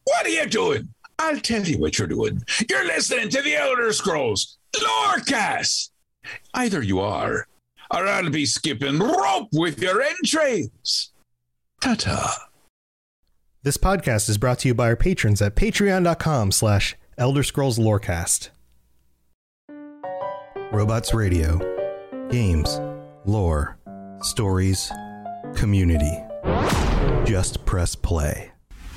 What are you doing? I'll tell you what you're doing. You're listening to the Elder Scrolls Lorecast. Either you are, or I'll be skipping rope with your entrails. Ta-ta. This podcast is brought to you by our patrons at patreon.com/Elder Scrolls Lorecast. Robots Radio. Games. Lore. Stories. Community. Just press play.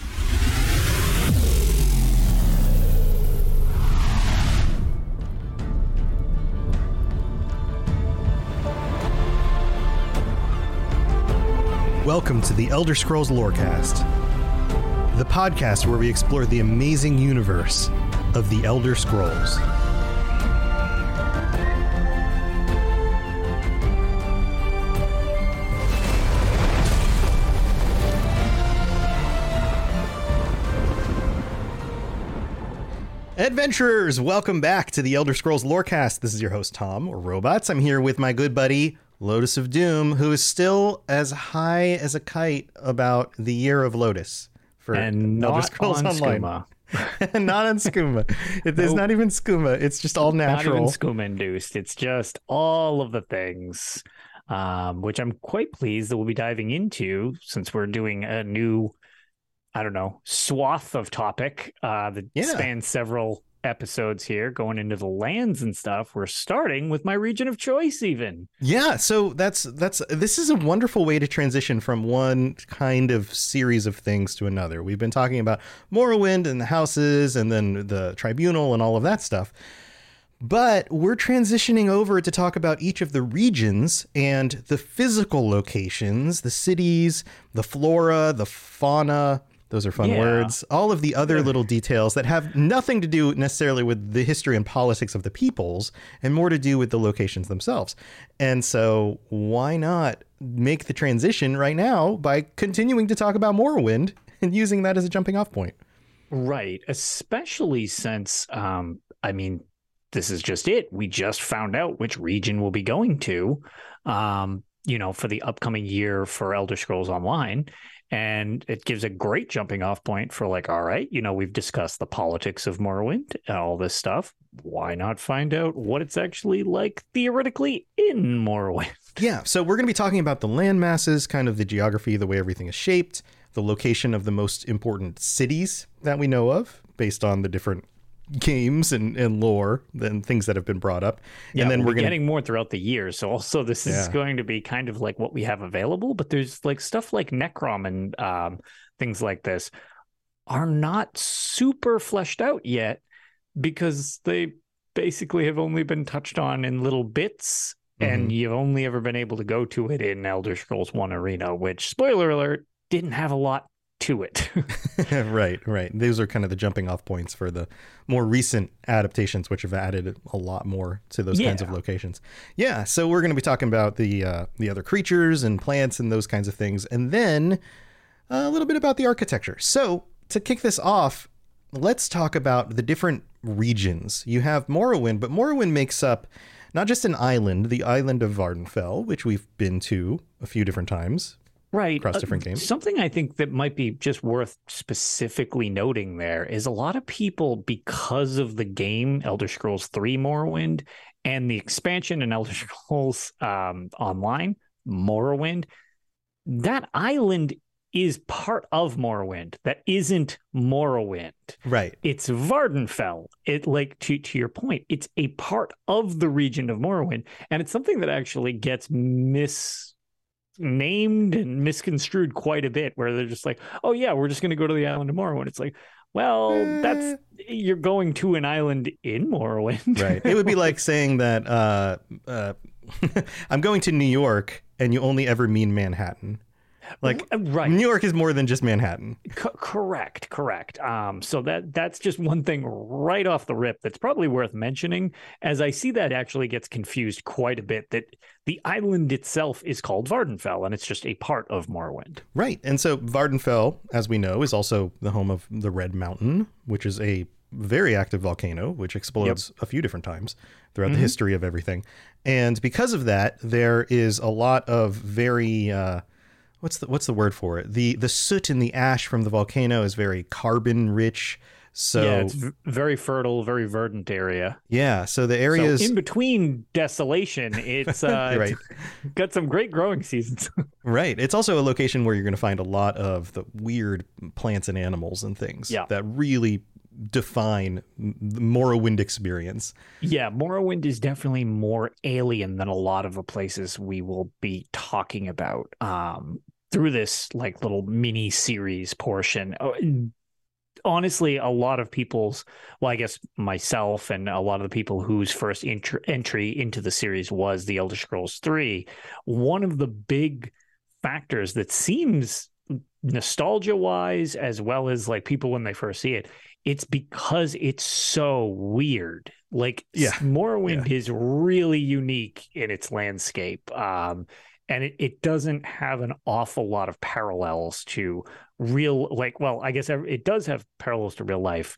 Welcome to the Elder Scrolls Lorecast, the podcast where we explore the amazing universe of the Elder Scrolls. Adventurers, welcome back to the Elder Scrolls Lorecast. This is your host, Tom, or Robots. I'm here with my good buddy, Lotus of Doom, who is still as high as a kite about the year of Lotus for Elder Scrolls Online. And not on skooma. It is not even skooma. It's just all natural. Not even skooma induced. It's just all of the things, which I'm quite pleased that we'll be diving into since we're doing a new, swath of topic that spans several episodes here, going into the lands and stuff. We're starting with my region of choice even. Yeah, so this is a wonderful way to transition from one kind of series of things to another. We've been talking about Morrowind and the houses and then the tribunal and all of that stuff. But we're transitioning over to talk about each of the regions and the physical locations, the cities, the flora, the fauna. Those are fun words. All of the other little details that have nothing to do necessarily with the history and politics of the peoples and more to do with the locations themselves. And so why not make the transition right now by continuing to talk about Morrowind and using that as a jumping off point? Right. Especially since, this is just it. We just found out which region we'll be going to, for the upcoming year for Elder Scrolls Online. And it gives a great jumping off point for all right, we've discussed the politics of Morrowind and all this stuff. Why not find out what it's actually like theoretically in Morrowind? Yeah, so we're going to be talking about the land masses, kind of the geography, the way everything is shaped, the location of the most important cities that we know of based on the different games and lore and things that have been brought up. Yeah, and then we're getting more throughout the year. So also this is going to be kind of like what we have available, but there's stuff like Necrom and things like this are not super fleshed out yet because they basically have only been touched on in little bits and you've only ever been able to go to it in Elder Scrolls 1 Arena, which, spoiler alert, didn't have a lot to it. Right. Those are kind of the jumping off points for the more recent adaptations, which have added a lot more to those kinds of locations. Yeah, so we're going to be talking about the other creatures and plants and those kinds of things, and then a little bit about the architecture. So to kick this off, let's talk about the different regions. You have Morrowind, but Morrowind makes up not just an island, the island of Vardenfell, which we've been to a few different times. Right. Across different games. Something I think that might be just worth specifically noting there is a lot of people, because of the game Elder Scrolls 3 Morrowind and the expansion in Elder Scrolls Online Morrowind, that island is part of Morrowind. That isn't Morrowind. Right. It's Vardenfell. It, to your point, it's a part of the region of Morrowind, and it's something that actually gets named and misconstrued quite a bit, where they're just like, oh yeah, we're just going to go to the island of Morrowind. It's like, well, you're going to an island in Morrowind. Right. It would be like saying that I'm going to New York and you only ever mean Manhattan. Right. New York is more than just Manhattan. Correct. So that's just one thing right off the rip that's probably worth mentioning, as I see that actually gets confused quite a bit, that the island itself is called Vardenfell, and it's just a part of Morrowind. Right. And so Vardenfell, as we know, is also the home of the Red Mountain, which is a very active volcano, which explodes a few different times throughout the history of everything. And because of that, there is a lot of very what's the word for it? The soot and the ash from the volcano is very carbon rich. So yeah, it's very fertile, very verdant area. Yeah, so the areas in between desolation, it's right. It's got some great growing seasons. Right. It's also a location where you're going to find a lot of the weird plants and animals and things that really define the Morrowind experience. Yeah, Morrowind is definitely more alien than a lot of the places we will be talking about through this like little mini series portion. Honestly, a lot of people's, well, I guess myself and a lot of the people whose first entry into the series was The Elder Scrolls 3, one of the big factors that seems nostalgia-wise, as well as like people when they first see it, it's because it's so weird. Like Morrowind is really unique in its landscape. And it doesn't have an awful lot of parallels to real, like, well, I guess it does have parallels to real life,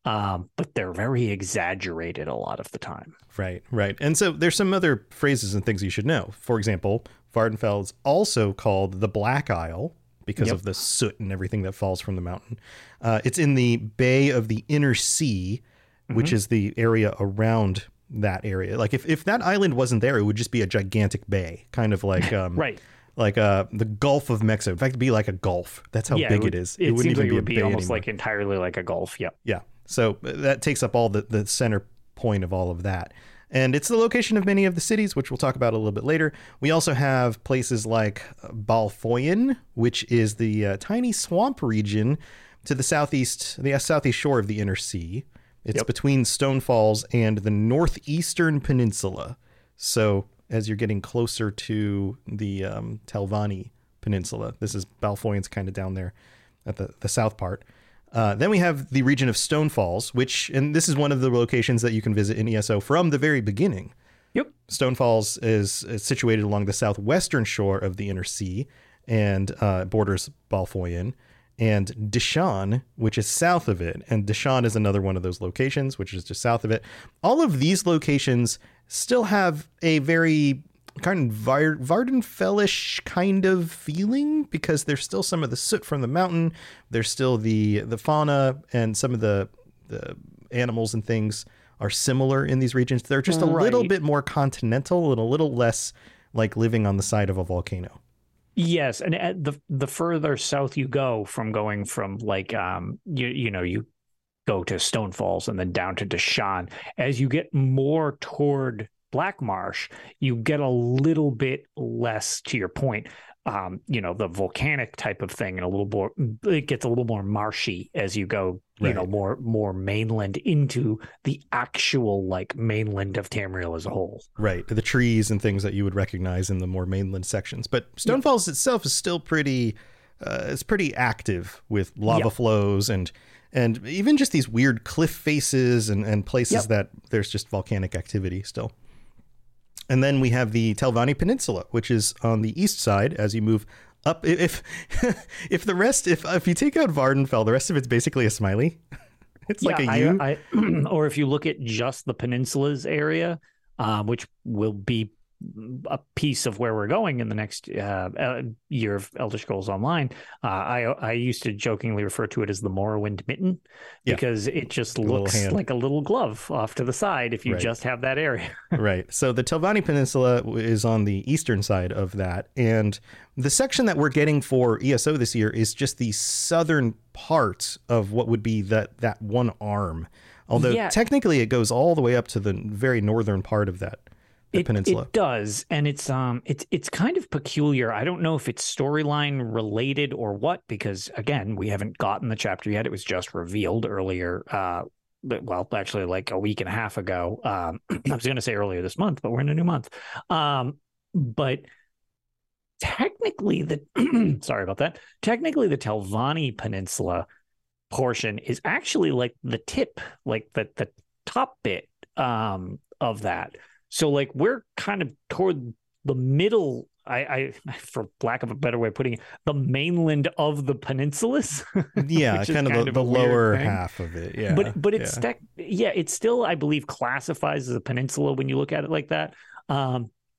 but they're very exaggerated a lot of the time. Right. And so there's some other phrases and things you should know. For example, Vvardenfell's also called the Black Isle because of the soot and everything that falls from the mountain. It's in the Bay of the Inner Sea, which is the area around that area. Like if that island wasn't there, it would just be a gigantic bay, kind of like like the Gulf of Mexico. In fact, it'd be like a gulf. That's how big it is. It wouldn't even be almost anymore. like entirely like a gulf. Yeah. So that takes up all the center point of all of that. And it's the location of many of the cities, which we'll talk about a little bit later. We also have places like Balfoyen, which is the tiny swamp region to the southeast shore of the Inner Sea. It's between Stone Falls and the northeastern peninsula. So as you're getting closer to the Telvanni Peninsula, this is Balfoyen's kind of down there at the south part. Then we have the region of Stone Falls, and this is one of the locations that you can visit in ESO from the very beginning. Yep. Stone Falls is situated along the southwestern shore of the Inner Sea and borders Balfoyen. And Deshaan, which is south of it. And Deshaan is another one of those locations, which is just south of it. All of these locations still have a very kind of Vvardenfellish kind of feeling because there's still some of the soot from the mountain. There's still the fauna, and some of the animals and things are similar in these regions. They're just a little bit more continental and a little less like living on the side of a volcano. Yes, and the further south you go from going from like you go to Stone Falls and then down to Deshaan, as you get more toward Black Marsh, you get a little bit less, to your point, the volcanic type of thing, and it gets a little more marshy as you go, more mainland into the actual like mainland of Tamriel as a whole. Right, the trees and things that you would recognize in the more mainland sections. But Stone Falls itself is still pretty, it's pretty active with lava flows and even just these weird cliff faces and places that there's just volcanic activity still. And then we have the Telvanni Peninsula, which is on the east side as you move up. If you take out Vvardenfell, the rest of it's basically a smiley. It's like a U. Or if you look at just the peninsulas area, which will be a piece of where we're going in the next year of Elder Scrolls Online. I used to jokingly refer to it as the Morrowind mitten because it just looks like a little glove off to the side if you just have that area. Right. So the Telvanni Peninsula is on the eastern side of that. And the section that we're getting for ESO this year is just the southern part of what would be that one arm. Although technically it goes all the way up to the very northern part of that. Peninsula. It does, and it's kind of peculiar. I don't know if it's storyline related or what, because again, we haven't gotten the chapter yet. It was just revealed earlier. Well, actually, like a week and a half ago. I was going to say earlier this month, but we're in a new month. But technically, sorry about that. Technically, the Telvanni Peninsula portion is actually like the tip, like the top bit of that. So like we're kind of toward the middle, I for lack of a better way of putting it, the mainland of the peninsulas. Yeah, kind of the lower half of it. Yeah. But it's it still, I believe, classifies as a peninsula when you look at it like that.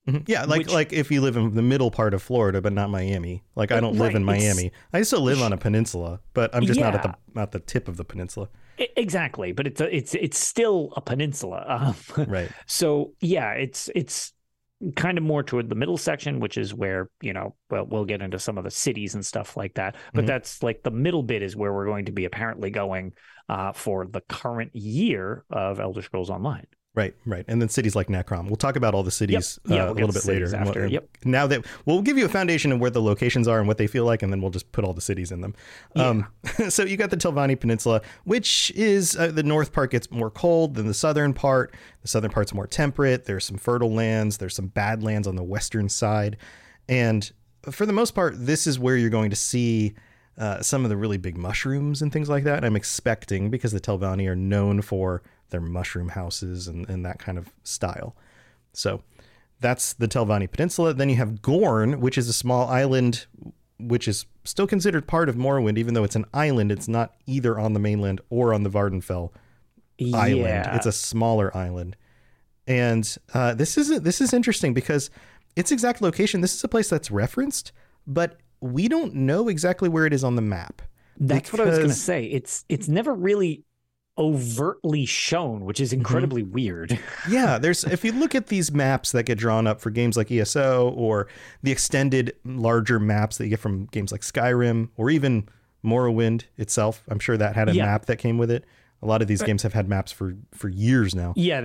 Yeah, like if you live in the middle part of Florida, but not Miami. Like I don't live in Miami. I still live on a peninsula, but I'm just not at the tip of the peninsula. Exactly, but it's still a peninsula. Right. So yeah, it's kind of more toward the middle section, which is where, we'll get into some of the cities and stuff like that. But that's like the middle bit is where we're going to be apparently going for the current year of Elder Scrolls Online. Right. And then cities like Necrom. We'll talk about all the cities a little bit later. After. Now that we'll give you a foundation of where the locations are and what they feel like, and then we'll just put all the cities in them. Yeah. So you got the Telvanni Peninsula, which is the north part gets more cold than the southern part. The southern part's more temperate. There's some fertile lands. There's some bad lands on the western side. And for the most part, this is where you're going to see some of the really big mushrooms and things like that. I'm expecting, because the Telvanni are known for their mushroom houses and that kind of style. So that's the Telvanni Peninsula. Then you have Gorn, which is a small island, which is still considered part of Morrowind, even though it's an island. It's not either on the mainland or on the Vardenfell island. It's a smaller island. And this is interesting because its exact location, this is a place that's referenced, but we don't know exactly where it is on the map. That's what I was going to say. It's never really overtly shown, which is incredibly weird. Yeah, if you look at these maps that get drawn up for games like ESO or the extended larger maps that you get from games like Skyrim or even Morrowind itself, I'm sure that had a map that came with it. A lot of these games have had maps for years now. Yeah,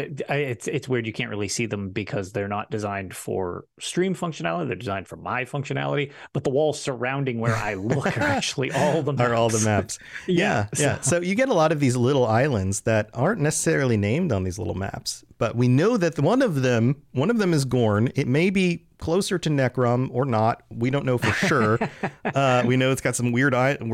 it's weird. You can't really see them because they're not designed for stream functionality. They're designed for my functionality. But the walls surrounding where I look are actually all the maps. Are all the maps. Yeah. So you get a lot of these little islands that aren't necessarily named on these little maps. But we know that one of them is Gorn. It may be closer to Necrom or not. We don't know for sure. We know it's got some weird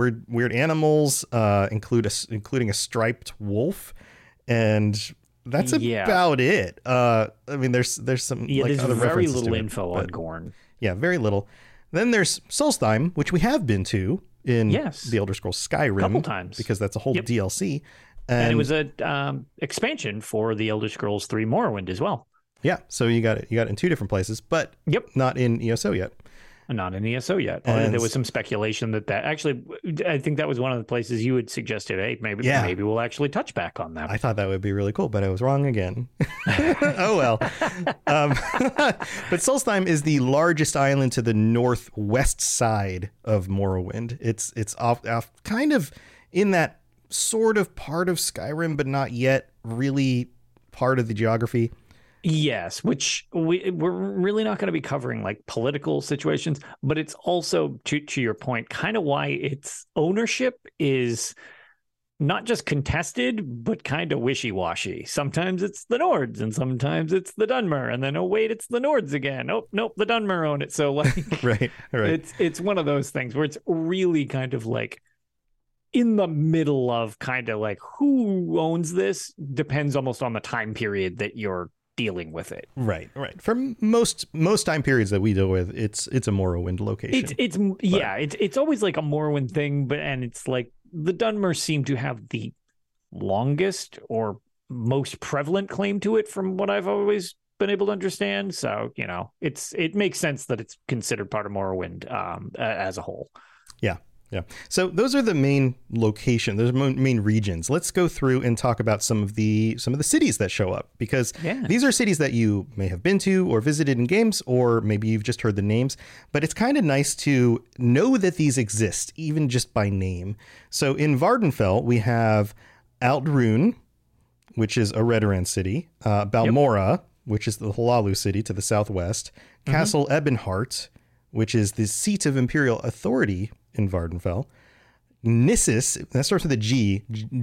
animals, including a striped wolf, and that's about it. I mean, there's some there's other very references little to info it, on Gorn. Yeah, very little. Then there's Solstheim, which we have been to in the Elder Scrolls Skyrim a couple times because that's a whole DLC. And it was a expansion for the Elder Scrolls 3 Morrowind as well. Yeah, so you got it in two different places, but not in ESO yet. Not in ESO yet. There was some speculation that actually, I think that was one of the places you had suggested, hey, maybe we'll actually touch back on that. I thought that would be really cool, but I was wrong again. Oh, well. But Solstheim is the largest island to the northwest side of Morrowind. It's off kind of in that sort of part of Skyrim, but not yet really part of the geography. Yes, which we're really not going to be covering like political situations, but it's also, to your point, kind of why its ownership is not just contested, but kind of wishy-washy. Sometimes it's the Nords and sometimes it's the Dunmer, and then, oh, wait, it's the Nords again. Oh, nope, the Dunmer own it. So like, right. It's one of those things where it's really kind of like in the middle of kind of like who owns this depends almost on the time period that you're dealing with it. Right. For most time periods that we deal with, it's a Morrowind location. It's always like a Morrowind thing, and it's like the Dunmer seem to have the longest or most prevalent claim to it from what I've always been able to understand. So, it makes sense that it's considered part of Morrowind as a whole. Yeah. So those are the main locations, those main regions. Let's go through and talk about some of the cities that show up, because these are cities that you may have been to or visited in games, or maybe you've just heard the names, but it's kind of nice to know that these exist, even just by name. So in Vardenfell, we have Aldrune, which is a Redoran city, Balmora, which is the Hlaalu city to the southwest, Castle Ebonheart, which is the seat of Imperial authority in Vardenfell. Nissus, that starts with a G,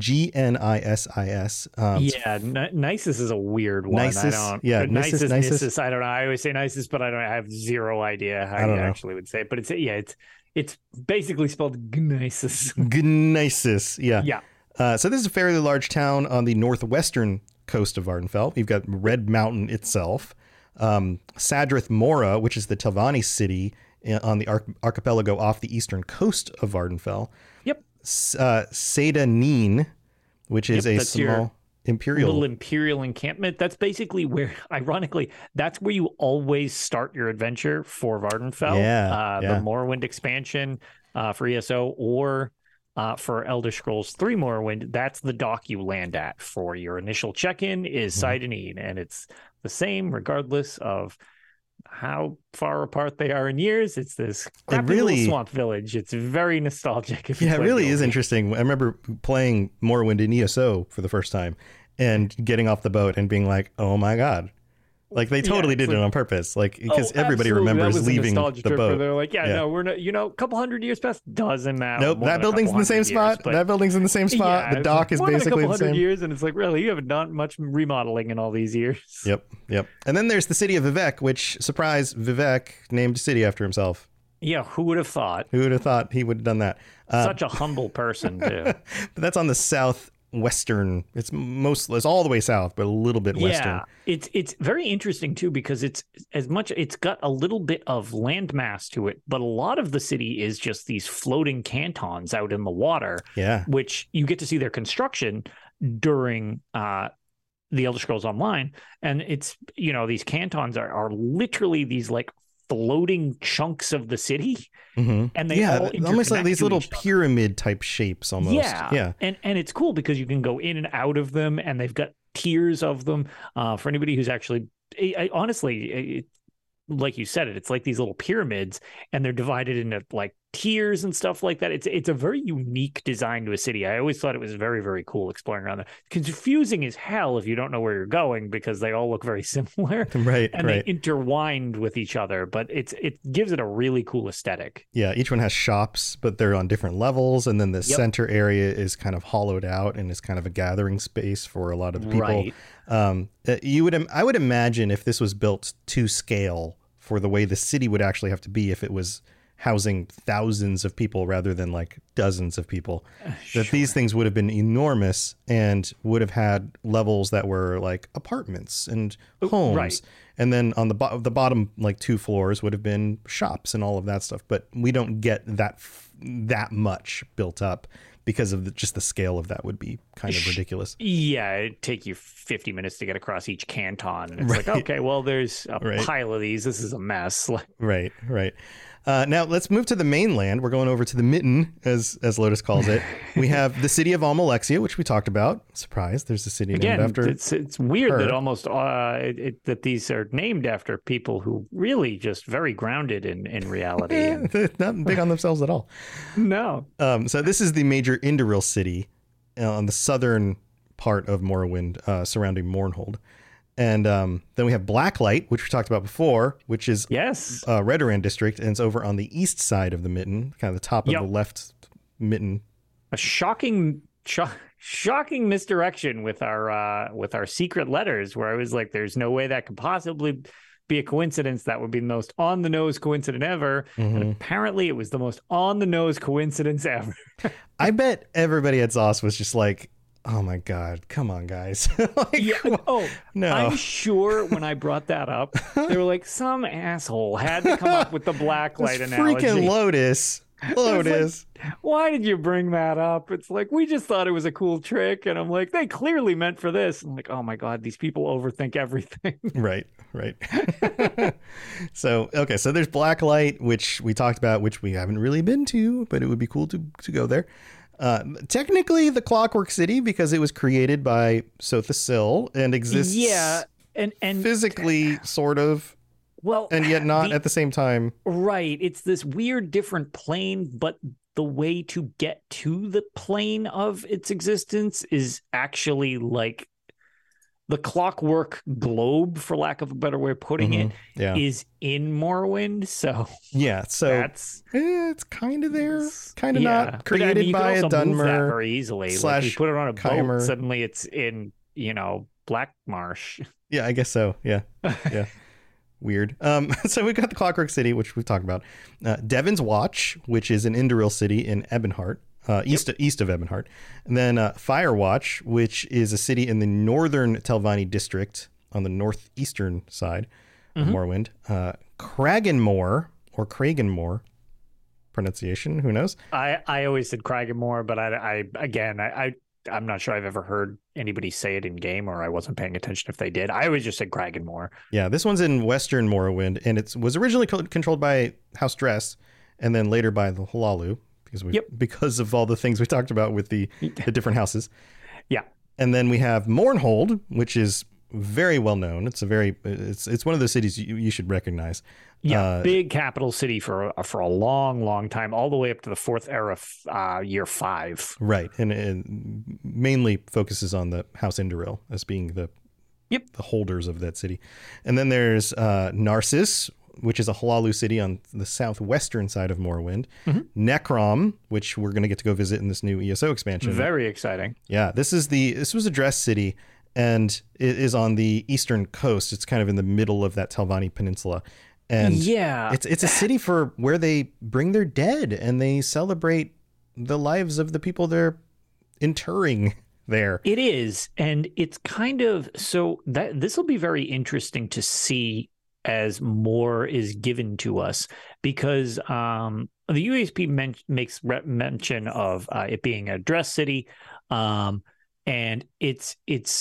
Gnissis. Nisus is a weird one. Nissus, Nissus. I don't know. I always say Nissus, but I have zero idea how you actually would say it. But it's basically spelled Gnissis. Gnissis, yeah. Yeah. So this is a fairly large town on the northwestern coast of Vardenfell. You've got Red Mountain itself, Sadrith Mora, which is the Telvanni city on the archipelago off the eastern coast of Vardenfell. Yep. Seda Neen, which is a small... little Imperial encampment. That's basically where, ironically, that's where you always start your adventure for Vardenfell. The Morrowind expansion for ESO or for Elder Scrolls 3 Morrowind. That's the dock you land at for your initial check-in is Side-Aneen, and it's the same regardless of how far apart they are in years. It's this crappy little swamp village. It's very nostalgic. It really is interesting. I remember playing Morrowind in ESO for the first time and getting off the boat and being like, oh my God. Like they totally did it on purpose. Like, because everybody remembers leaving the boat. They're like, no, we're not, a couple hundred years past, doesn't matter. Nope, that building's in the same spot. That building's in the same spot. The dock is basically the same. Years, and it's like, really, you haven't done much remodeling in all these years. Yep. And then there's the city of Vivec, which, surprise, Vivec named a city after himself. Yeah, who would have thought? Who would have thought he would have done that? Such a humble person, too. But that's on the southwestern. It's all the way south, but a little bit western. It's very interesting too, because it's got a little bit of landmass to it, but a lot of the city is just these floating cantons out in the water. Yeah, which you get to see their construction during the Elder Scrolls Online, and it's these cantons are literally these like floating chunks of the city, and they all almost like these little pyramid type shapes almost. And it's cool because you can go in and out of them, and they've got tiers of them. For anybody who's actually, honestly, like you said, it's like these little pyramids, and they're divided into like tiers and stuff like that. It's a very unique design to a city. I always thought it was very, very cool exploring around there. Confusing as hell if you don't know where you're going, because they all look very similar, right? And they intertwined with each other. But it gives it a really cool aesthetic. Yeah, each one has shops, but they're on different levels, and then the center area is kind of hollowed out and is kind of a gathering space for a lot of the people. Right. I would imagine if this was built to scale for the way the city would actually have to be if it was housing thousands of people rather than like dozens of people, that these things would have been enormous and would have had levels that were like apartments and homes. Right. And then on the bottom, like 2 floors would have been shops and all of that stuff. But we don't get that much built up because of just the scale of that would be kind of ridiculous. Yeah, it'd take you 50 minutes to get across each canton. And it's like, okay, well, there's a pile of these. This is a mess. Right. Now let's move to the mainland. We're going over to the Mitten, as Lotus calls it. We have the city of Almalexia, which we talked about. Surprise! There's a city named after. It's weird that almost that these are named after people who really just very grounded in reality. They're not big on themselves at all. No. So this is the major Indoril city on the southern part of Morrowind, surrounding Mournhold. And then we have Blacklight, which we talked about before, which is Redoran district, and it's over on the east side of the Mitten, kind of the top of the left Mitten. A shocking misdirection with our secret letters, where I was like, "There's no way that could possibly be a coincidence. That would be the most on the nose coincidence ever." And apparently, it was the most on the nose coincidence ever. I bet everybody at ZOS was just like, oh my God, come on, guys. No. I'm sure when I brought that up, they were like, some asshole had to come up with the Blacklight analogy. Freaking Lotus. Like, why did you bring that up? It's like, we just thought it was a cool trick. And I'm like, they clearly meant for this. I'm like, oh my God, these people overthink everything. Right. So there's Blacklight, which we talked about, which we haven't really been to, but it would be cool to go there. Technically the Clockwork City, because it was created by Sotha Sil and exists and physically sort of, and yet not at the same time. Right. It's this weird different plane, but the way to get to the plane of its existence is actually like the clockwork globe, for lack of a better way of putting it, is in Morrowind. So that's it's kind of there, kind of not. Created by a Dunmer very easily. Like you put it on a boat, suddenly it's in Black Marsh. Yeah, I guess so. Yeah. Weird. So we've got the Clockwork City, which we've talked about. Devon's Watch, which is an Indoril city in Ebonheart. East of Ebonheart. And then Firewatch, which is a city in the northern Telvanni district on the northeastern side of Morrowind. Kraganmore, or Kraganmore, pronunciation, who knows? I always said Kraganmore, but I I'm not sure I've ever heard anybody say it in game, or I wasn't paying attention if they did. I always just said Kraganmore. Yeah, this one's in Western Morrowind, and it was originally controlled by House Dress, and then later by the Hlaalu, because of all the things we talked about with the different houses. Yeah. And then we have Mournhold, which is very well known. It's one of those cities you should recognize. Yeah, big capital city for a long, long time, all the way up to the Fourth Era, year 5. Right, and mainly focuses on the House Indoril as being the holders of that city. And then there's Narsis, which is a Hlaalu city on the southwestern side of Morrowind. Mm-hmm. Necrom, which we're going to get to go visit in this new ESO expansion. Very exciting. Yeah, this was a Dress city, and it is on the eastern coast. It's kind of in the middle of that Telvanni Peninsula. And it's a city for where they bring their dead and they celebrate the lives of the people they're interring there. It is. And it's kind of, so that this will be very interesting to see as more is given to us, because the UASP makes mention of it being a dress city, and it's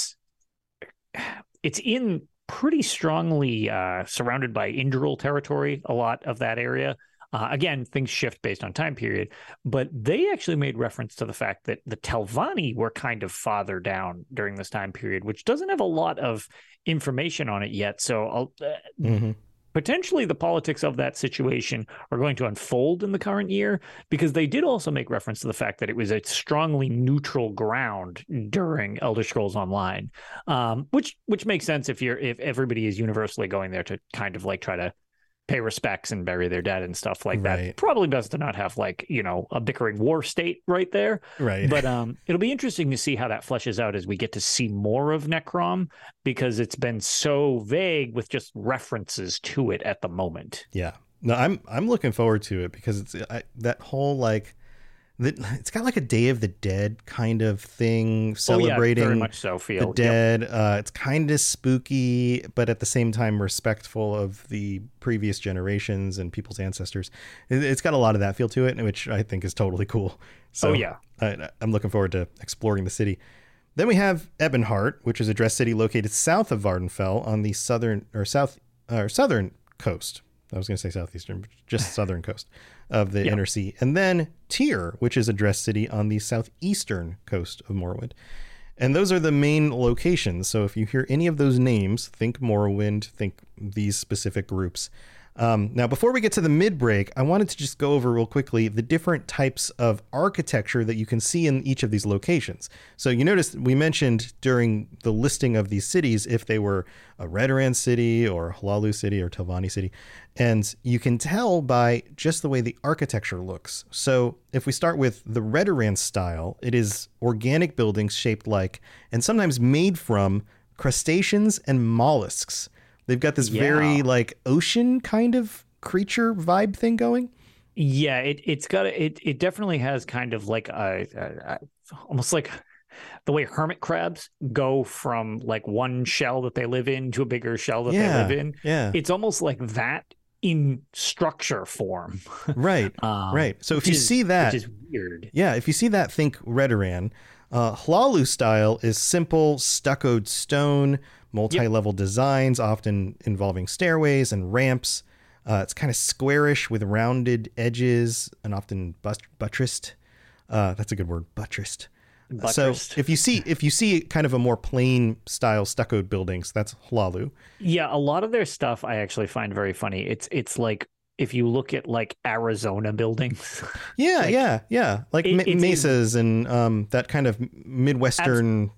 in pretty strongly surrounded by Indoril territory, a lot of that area. Again, things shift based on time period, but they actually made reference to the fact that the Telvanni were kind of farther down during this time period, which doesn't have a lot of information on it yet. So potentially the politics of that situation are going to unfold in the current year, because they did also make reference to the fact that it was a strongly neutral ground during Elder Scrolls Online, which makes sense if everybody is universally going there to kind of like try to pay respects and bury their dead and stuff like that. Probably best to not have a bickering war state right there. Right. But it'll be interesting to see how that fleshes out as we get to see more of Necrom, because it's been so vague with just references to it at the moment. Yeah. No, I'm looking forward to it, because it's that whole it's got like a Day of the Dead kind of thing, celebrating very much so the dead. It's kind of spooky, but at the same time respectful of the previous generations and people's ancestors. It's got a lot of that feel to it, which I think is totally cool. So I'm looking forward to exploring the city. Then we have Ebonheart, which is a dress city located south of Vardenfell on the southern coast. I was going to say southeastern, but just southern coast of the Inner Sea. And then Tyr, which is a dress city on the southeastern coast of Morrowind. And those are the main locations. So if you hear any of those names, think Morrowind, think these specific groups. Now, before we get to the mid-break, I wanted to just go over real quickly the different types of architecture that you can see in each of these locations. So you noticed we mentioned during the listing of these cities if they were a Redoran city or Hlaalu city or Telvanni city. And you can tell by just the way the architecture looks. So if we start with the Redoran style, it is organic buildings shaped like, and sometimes made from, crustaceans and mollusks. They've got this very ocean kind of creature vibe thing going. Yeah, it definitely has kind of like almost like the way hermit crabs go from like one shell that they live in to a bigger shell that they live in. Yeah. It's almost like that in structure form. Right. Right. So if you see that, which is weird. Yeah. If you see that, think Redoran. Hlaalu style is simple stuccoed stone, multi-level designs, often involving stairways and ramps. It's kind of squarish with rounded edges and often buttressed. That's a good word, buttressed. So if you see kind of a more plain style stuccoed buildings, that's Hlaalu. Yeah, a lot of their stuff I actually find very funny. It's like if you look at like Arizona buildings. Yeah, like mesas and that kind of Midwestern.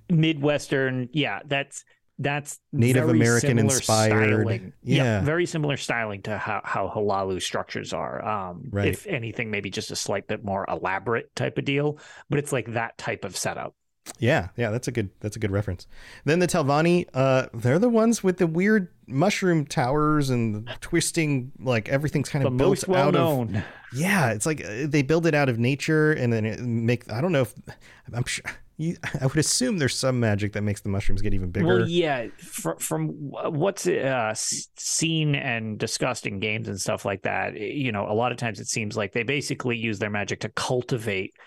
Yeah, that's Native American inspired styling. Yeah, very similar styling to how Hlaalu structures are. Right. If anything, maybe just a slight bit more elaborate type of deal, but it's like that type of setup. Yeah, that's a good reference. Then the Telvanni, they're the ones with the weird mushroom towers and the twisting, like everything's kind of built out of. Yeah, it's like they build it out of nature and then I don't know if I'm sure. I would assume there's some magic that makes the mushrooms get even bigger. Well, yeah, from what's seen and discussed in games and stuff like that, a lot of times it seems like they basically use their magic to cultivate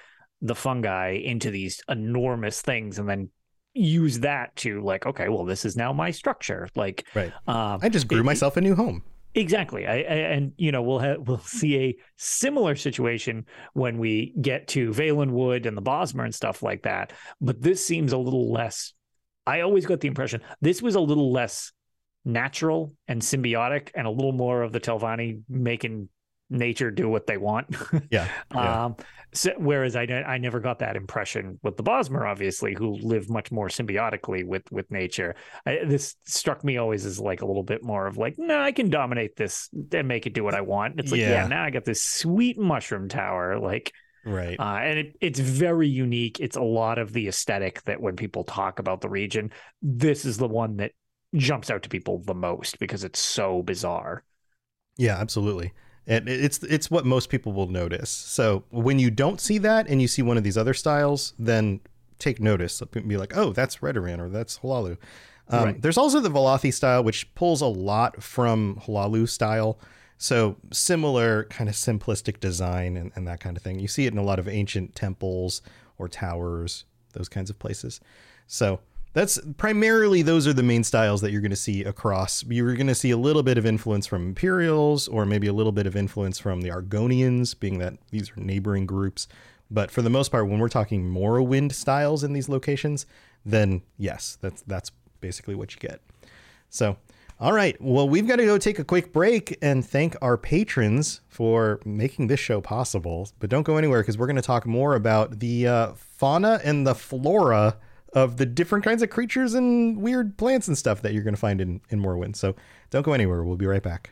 the fungi into these enormous things and then use that to like, okay, well, this is now my structure. Like, right. I just grew myself a new home. Exactly. And we'll see a similar situation when we get to Valenwood and the Bosmer and stuff like that. But this seems a little less. I always got the impression this was a little less natural and symbiotic and a little more of the Telvanni making nature do what they want. Yeah. So, whereas I never got that impression with the Bosmer, obviously, who live much more symbiotically with nature. This struck me always as like a little bit more of like, no, I can dominate this and make it do what I want. It's like, now I got this sweet mushroom tower, like, right. And it's very unique. It's a lot of the aesthetic that when people talk about the region, this is the one that jumps out to people the most because it's so bizarre. Yeah, absolutely. And it's what most people will notice. So when you don't see that and you see one of these other styles, then take notice. Be like, oh, that's Redoran or that's Hlaalu. Right. There's also the Velothi style, which pulls a lot from Hlaalu style. So similar kind of simplistic design and that kind of thing. You see it in a lot of ancient temples or towers, those kinds of places. So that's primarily, those are the main styles that you're going to see across. You're going to see a little bit of influence from Imperials, or maybe a little bit of influence from the Argonians, being that these are neighboring groups. But for the most part, when we're talking Morrowind styles in these locations, then yes, that's basically what you get. So, all right. Well, we've got to go take a quick break and thank our patrons for making this show possible. But don't go anywhere, because we're going to talk more about the fauna and the flora of the different kinds of creatures and weird plants and stuff that you're going to find in Morrowind. So don't go anywhere. We'll be right back.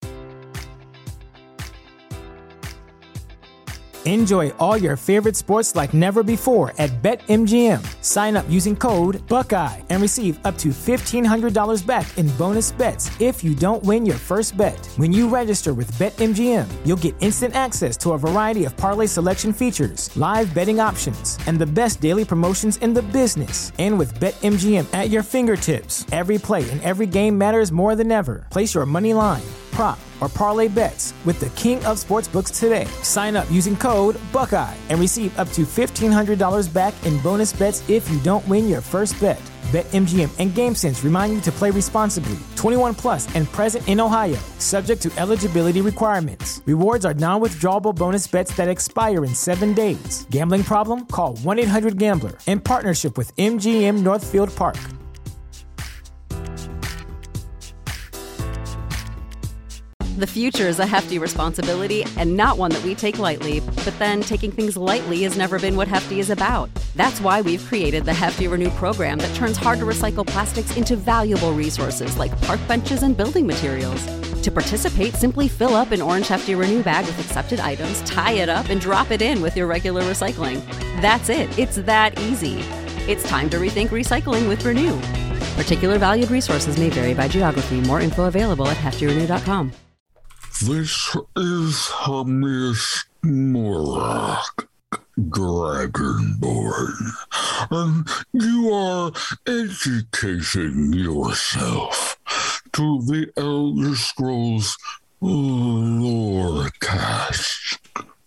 Enjoy all your favorite sports like never before at BetMGM. Sign up using code Buckeye and receive up to $1,500 back in bonus bets if you don't win your first bet. When you register with BetMGM, you'll get instant access to a variety of parlay selection features, live betting options, and the best daily promotions in the business. And with BetMGM at your fingertips, every play and every game matters more than ever. Place your money line, prop, or parlay bets with the king of sportsbooks today. Sign up using code Buckeye and receive up to $1,500 back in bonus bets if you don't win your first bet. BetMGM and GameSense remind you to play responsibly. 21 plus and present in Ohio, subject to eligibility requirements. Rewards are non-withdrawable bonus bets that expire in 7 days. Gambling problem? Call 1-800-GAMBLER. In partnership with MGM Northfield Park. The future is a hefty responsibility and not one that we take lightly. But then taking things lightly has never been what Hefty is about. That's why we've created the Hefty Renew program that turns hard-to-recycle plastics into valuable resources like park benches and building materials. To participate, simply fill up an orange Hefty Renew bag with accepted items, tie it up, and drop it in with your regular recycling. That's it. It's that easy. It's time to rethink recycling with Renew. Particular valued resources may vary by geography. More info available at heftyrenew.com. This is Hamish Morak, Dragonborn, and you are educating yourself to the Elder Scrolls Lorecast.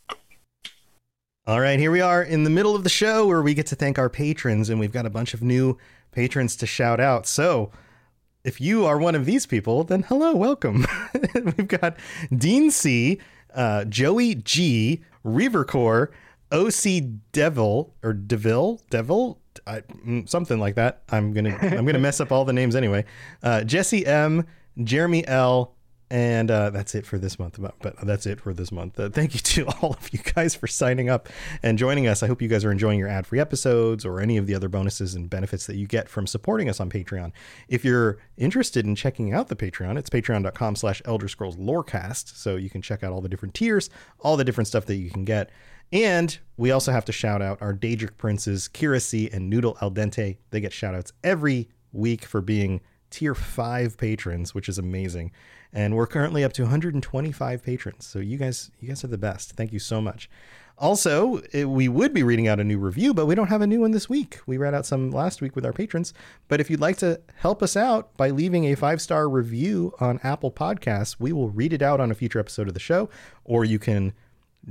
All right, here we are in the middle of the show where we get to thank our patrons, and we've got a bunch of new patrons to shout out. So if you are one of these people, then hello, welcome. We've got Dean C, Joey G, Reavercore, OC Devil or Deville, something like that. I'm gonna mess up all the names anyway. Jesse M, Jeremy L, and that's it for this month. But that's it for this month. Thank you to all of you guys for signing up and joining us. I hope you guys are enjoying your ad-free episodes or any of the other bonuses and benefits that you get from supporting us on Patreon. If you're interested in checking out the Patreon, it's patreon.com/Elder Scrolls Lorecast. So you can check out all the different tiers, all the different stuff that you can get. And we also have to shout out our Daedric Princes, Kira C and Noodle Al Dente. They get shout outs every week for being tier 5 patrons, which is amazing. And we're currently up to 125 patrons. So you guys are the best. Thank you so much. Also, we would be reading out a new review, but we don't have a new one this week. We read out some last week with our patrons. But if you'd like to help us out by leaving a 5-star review on Apple Podcasts, we will read it out on a future episode of the show. Or you can just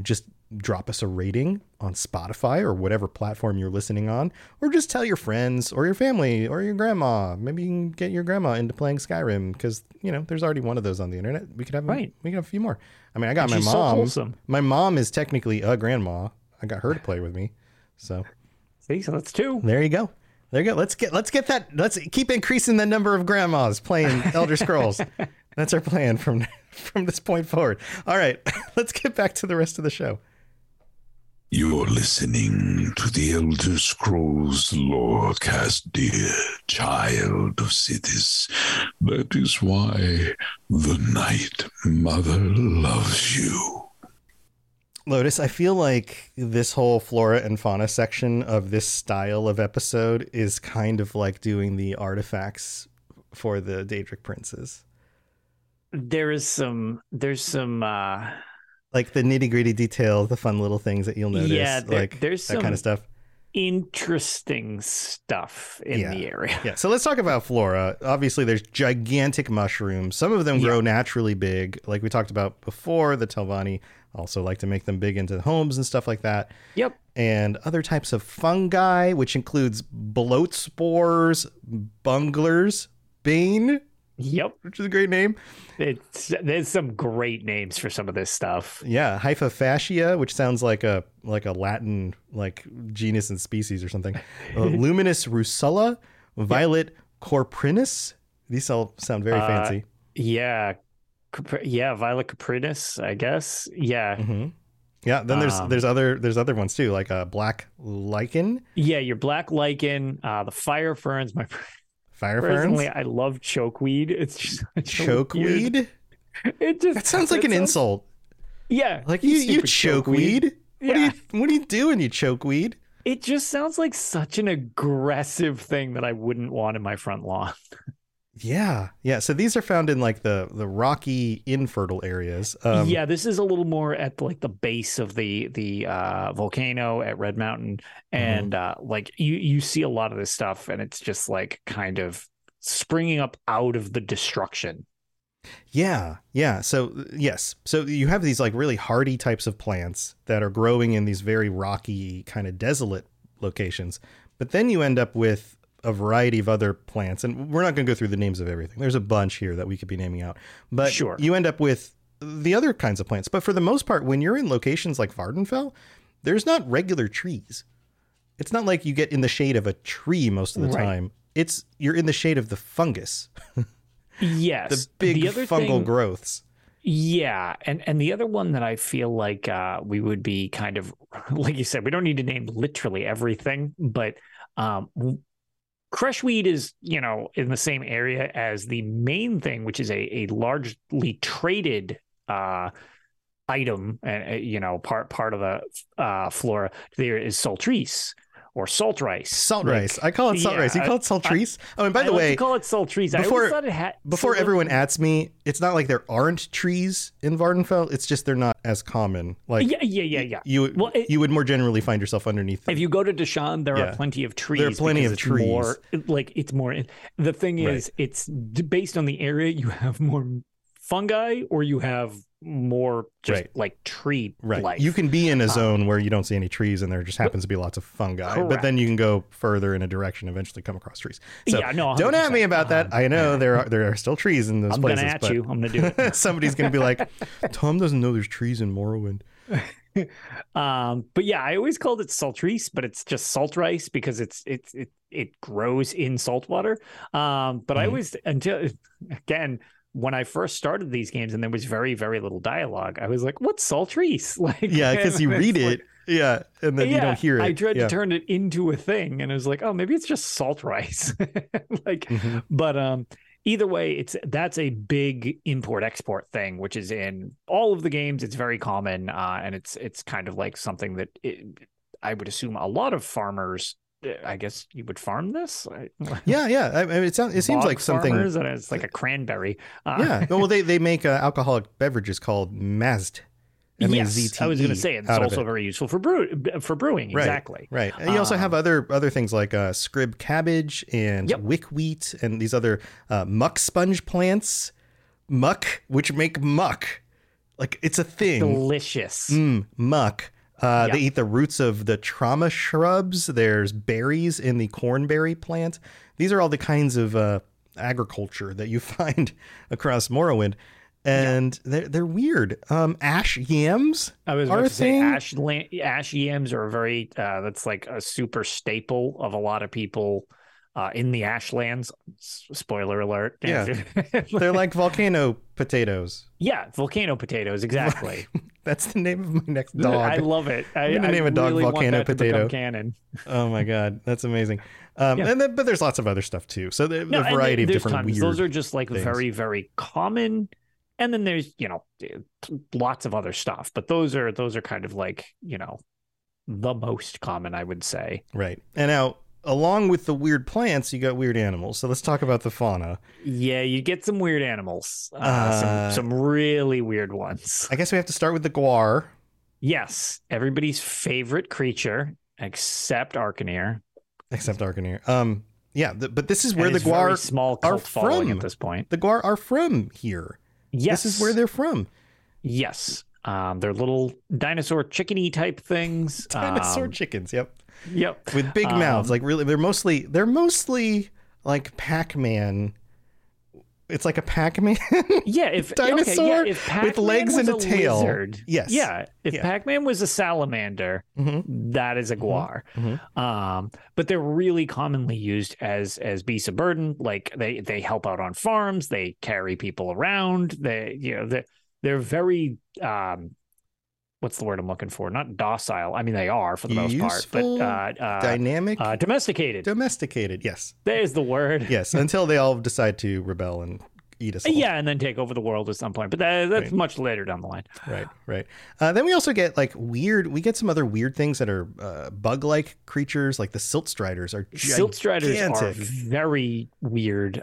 drop us a rating on Spotify or whatever platform you're listening on, or just tell your friends or your family or your grandma. Maybe you can get your grandma into playing Skyrim because, there's already one of those on the internet. We could have we could have a few more. I mean, I got my She's so mom. wholesome. My mom is technically a grandma. I got her to play with me. So See, so that's 2. there you go. There you go. Let's get that. Let's keep increasing the number of grandmas playing Elder Scrolls. That's our plan from this point forward. All right, let's get back to the rest of the show. You're listening to the Elder Scrolls Lorecast, dear child of cities. That is why the Night Mother loves you. Lotus, I feel like this whole flora and fauna section of this style of episode is kind of like doing the artifacts for the Daedric princes. There's some like the nitty gritty detail, the fun little things that you'll notice. Yeah, there's that kind of stuff. Interesting stuff in the area. Yeah. So let's talk about flora. Obviously, there's gigantic mushrooms. Some of them grow naturally big. Like we talked about before, the Telvanni also like to make them big into homes and stuff like that. Yep. And other types of fungi, which includes bloat spores, bunglers, bane. Yep. Which is a great name. There's some great names for some of this stuff. Yeah, Hyphophagia, which sounds like a Latin genus and species or something. Luminous Russula, Violet Corprinus. These all sound very fancy. Yeah, Violet Caprinus, I guess. Yeah. Mm-hmm. Yeah. Then there's other ones too, like Black Lichen. Yeah, your Black Lichen, the Fire Ferns. Fire Personally, ferns? I love chokeweed. It's just chokeweed. That sounds like an insult. Yeah, like you chokeweed. Yeah. What are you doing, you chokeweed? It just sounds like such an aggressive thing that I wouldn't want in my front lawn. Yeah. So these are found in like the rocky, infertile areas. This is a little more at like the base of the volcano at Red Mountain, and like you see a lot of this stuff, and it's just like kind of springing up out of the destruction. Yeah. So yes, so you have these like really hardy types of plants that are growing in these very rocky, kind of desolate locations, but then you end up with a variety of other plants, and we're not going to go through the names of everything. There's a bunch here that we could be naming out, but sure, you end up with the other kinds of plants. But for the most part, when you're in locations like Vardenfell, there's not regular trees. It's not like you get in the shade of a tree most of the time. You're in the shade of the fungus. Yes, the big fungal growths. Yeah, and the other one that I feel like we would be kind of, like you said, we don't need to name literally everything, but Crushweed is, in the same area as the main thing, which is a largely traded item, and part of the flora. There is Saltrice or salt rice. Salt rice. I call it salt rice. You call it Saltrice? And by the way, I call it Saltrice. I always thought it had. Before everyone ats me, it's not like there aren't trees in Vardenfell. It's just they're not as common. Like yeah. You would more generally find yourself underneath them. If you go to Deshaun, there are plenty of trees. There are plenty of trees. It's more. The thing is, it's based on the area. You have more fungi, or you have more just like tree life. You can be in a zone where you don't see any trees and there just happens to be lots of fungi. Correct. But then you can go further in a direction, eventually come across trees. So no, don't at me about that. I know there are still trees in those places. I'm going to do it. Somebody's going to be like, Tom doesn't know there's trees in Morrowind. But yeah, I always called it Saltrice, but it's just salt rice because it grows in salt water. But I always, until again, when I first started these games and there was very, very little dialogue, I was like, what's Saltrice? Like, because you read it. And then you don't hear it. I tried to turn it into a thing, and I was like, oh, maybe it's just salt rice. But either way, that's a big import-export thing, which is in all of the games. It's very common, and it's kind of like something that I would assume a lot of farmers, I guess you would farm this. Yeah. I mean, it seems like something. And it's like a cranberry. Well, they make alcoholic beverages called mazd. Yes, I was going to say it's also very useful for brewing. Exactly. Right. And you also have other things like scrib cabbage and wickwheat and these other muck sponge plants, which make muck. Like it's a thing. Delicious. Muck. They eat the roots of the trauma shrubs. There's berries in the cornberry plant. These are all the kinds of agriculture that you find across Morrowind. And they're weird. Ash yams I was are about a to say thing. ash yams are a very that's like a super staple of a lot of people in the Ashlands. Spoiler alert. Yeah. They're like volcano potatoes. Yeah, volcano potatoes, exactly. That's the name of my next dog. I love it. I'm gonna name a dog really Volcano want that Potato. To become canon. Oh my god, that's amazing. Yeah. But there's lots of other stuff too. So the No, and variety of there's different tons. weird. Those are just like things. very, very common. And then there's, lots of other stuff. But those are kind of like, the most common, I would say. Right. And now, along with the weird plants, you got weird animals. So let's talk about the fauna. Yeah, you get some weird animals. Some really weird ones. I guess we have to start with the guar. Yes, everybody's favorite creature, except Arcanir. Except Arcanir. But this is where And the his very guar small are cult following from. at this point. The guar are from here. Yes, This is where they're from. Yes, they're little dinosaur chickeny type things. Dinosaur chickens. Yep. Yep, With big mouths. Like really, they're mostly like Pac-Man. It's like a Pac-Man. Yeah, if dinosaur if with legs and a tail. Lizard, Yes. Yeah, if Pac-Man was a salamander, that is a guar. But they're really commonly used as beasts of burden. Like they help out on farms. They carry people around. They're very what's the word I'm looking for? Not docile. I mean, they are for the most part, but dynamic, domesticated. Domesticated. Yes. There's the word. Yes. Until they all decide to rebel and eat us all. Yeah, and then take over the world at some point. But that's Right. much later down the line. Right. Then we also get we get some other weird things that are bug-like creatures, like the silt striders are gigantic. Silt striders are very weird.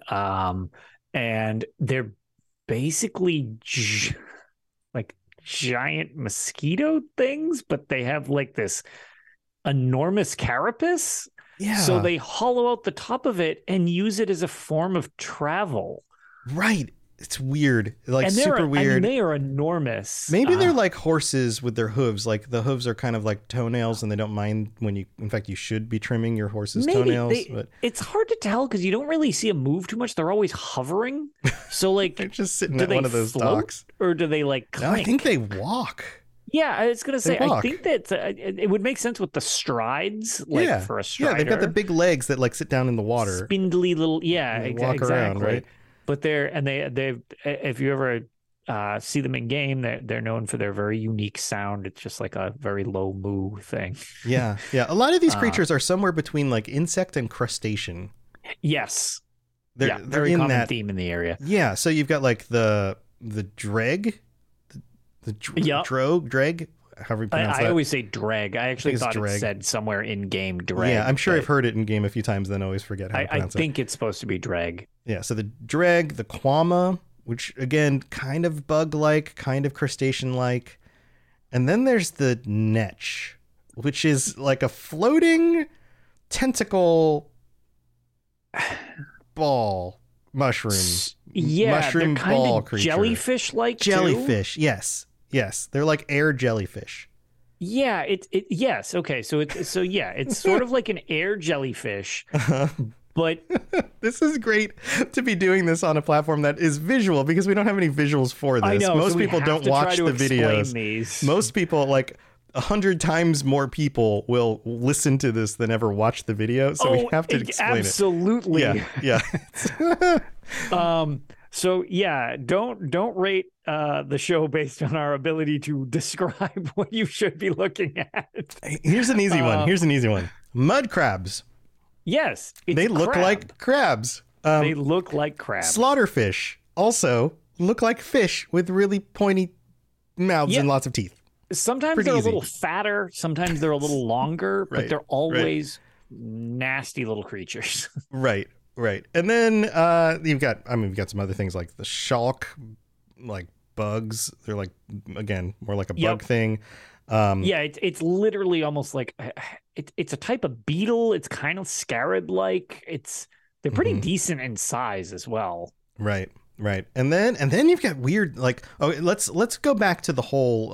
And they're basically like giant mosquito things, but they have like this enormous carapace. Yeah. So they hollow out the top of it and use it as a form of travel. Right. It's weird. Like and super weird. And they are enormous. Maybe they're like horses with their hooves. Like the hooves are kind of like toenails and they don't mind when in fact, you should be trimming your horse's toenails. But it's hard to tell because you don't really see them move too much. They're always hovering. So like, they're just sitting at one of those docks. Or do they like clink? No, I think they walk. Yeah, I was going to say, walk. I think that it would make sense with the strides, like for a strider. Yeah, they've got the big legs that like sit down in the water. Spindly little, walk exactly. around, right? But they if you ever see them in game, they're known for their very unique sound. It's just like a very low moo thing. Yeah. A lot of these creatures are somewhere between like insect and crustacean. Yes. They're very in common that theme in the area. Yeah, so you've got like the dreg, dreg, however you pronounce that. I always say dreg. I actually thought dreg. it said somewhere in game dreg. Yeah, I'm sure I've heard it in game a few times, then always forget how to pronounce it. I think it's supposed to be dreg. Yeah, so the dreg, the quama, which again, kind of bug-like, kind of crustacean-like. And then there's the netch, which is like a floating tentacle ball mushroom. Yeah, mushroom they're kind ball of creature. jellyfish-like Jellyfish, yes. They're like air jellyfish. Yeah, yes. Okay, so it's sort of like an air jellyfish, but this is great to be doing this on a platform that is visual because we don't have any visuals for this. I know, Most so we people have don't to watch try to the explain videos. these. Most people, like 100 times more people, will listen to this than ever watch the video. So we have to explain absolutely. it. Yeah. So yeah, don't rate the show based on our ability to describe what you should be looking at. Here's an easy one. Mud crabs. Yes, They look like crabs. They look like crabs. Slaughterfish also look like fish with really pointy mouths and lots of teeth. Sometimes Pretty they're easy. a little fatter. Sometimes they're a little longer, Right, but they're always nasty little creatures. Right. And then we've got some other things like the shulk, like bugs. They're like, again, more like a bug thing. Yeah, it's literally almost like it's a type of beetle. It's kind of scarab-like. They're pretty decent in size as well. Right. And then you've got weird let's go back to the whole like